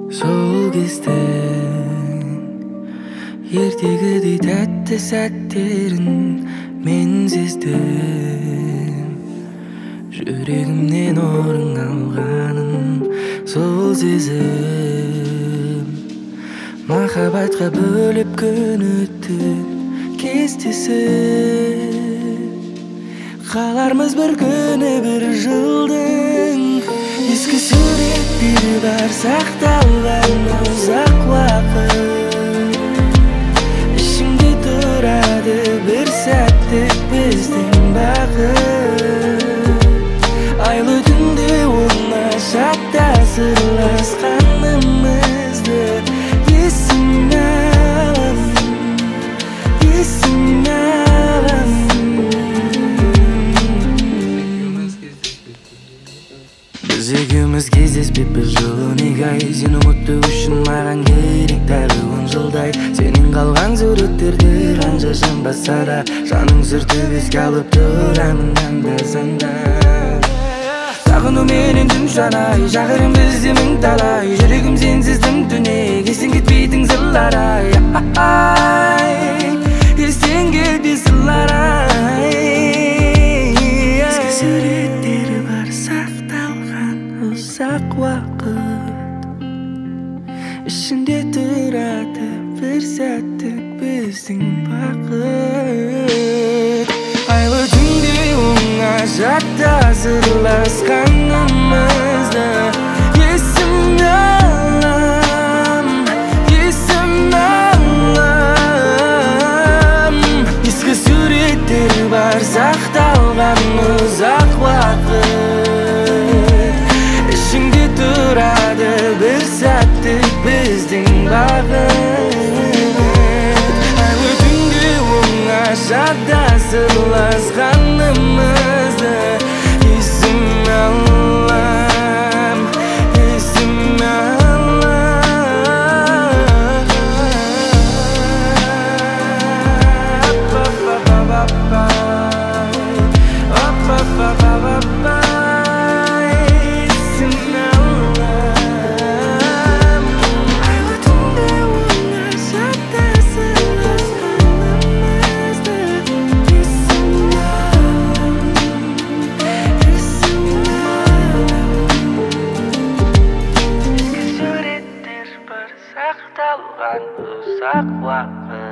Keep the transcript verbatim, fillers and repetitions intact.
Сол кезден ертегідей тәтті сәттерін мен сездім. Жүрегімнен орын алғанын сол сезім. Махаббатқа бөліп күн өтті кестесі. Қалармыз бір күні бір жылдың. Ескі суреттері бар сақталған ұзақ уақыт. Ішімде тұрады бір сәттік біздің бақыт. Айлы түнде оңашада сырласқанымызды есіме алам, есіме алам. Біз екеуміз кездеспеп бір жыл он екі ай. Сен ұмыту үшін маған керек тағы он жылдай. Сенен қалған суреттерді қанша жанбаса да жаның сүртіп еске алып тұрамын анда-санда. Сағыну менен түн жанай, шақырым бізде мың талай. Жүрегім сенсіздің түнек, естен кетпейтін сырлар ай. Естен кетпей сырлар ай. Ескі суреттері бар сақталған ұзақ уақыт. Ішінде тұрады бір сәттік біздің бақыт. Айлы түнде оңашада сырласқанымызды есіме алам, есіме алам. Ескі суреттер бар сақталған ұзақ уақыт. Ішіңде тұрады бір сәттік біздің бақыт. Айлы түнде оңашада сырласқанымызды есіме алам, есіме sақталған ұзақ уақыт.